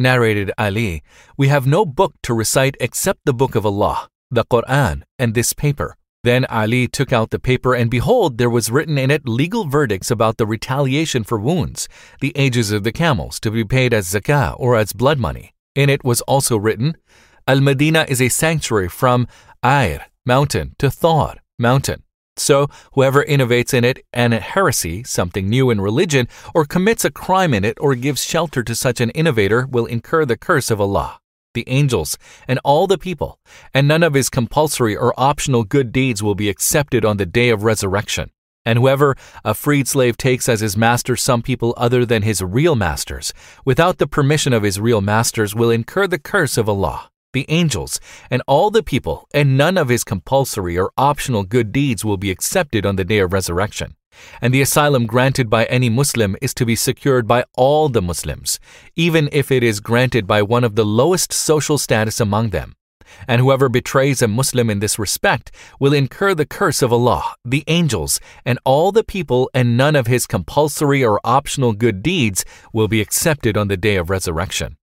Narrated Ali, "We have no book to recite except the book of Allah, the Quran, and this paper." Then Ali took out the paper, and behold, there was written in it legal verdicts about the retaliation for wounds, the ages of the camels to be paid as zakah or as blood money. In it was also written, Al-Madinah is a sanctuary from Air, mountain, to Thawr, mountain. So whoever innovates in it an heresy, something new in religion, or commits a crime in it or gives shelter to such an innovator will incur the curse of Allah, the angels, and all the people, and none of his compulsory or optional good deeds will be accepted on the day of resurrection. And whoever a freed slave takes as his master some people other than his real masters, without the permission of his real masters, will incur the curse of Allah, the angels, and all the people, and none of his compulsory or optional good deeds will be accepted on the day of resurrection. And the asylum granted by any Muslim is to be secured by all the Muslims, even if it is granted by one of the lowest social status among them. And whoever betrays a Muslim in this respect will incur the curse of Allah, the angels, and all the people, and none of his compulsory or optional good deeds will be accepted on the day of resurrection.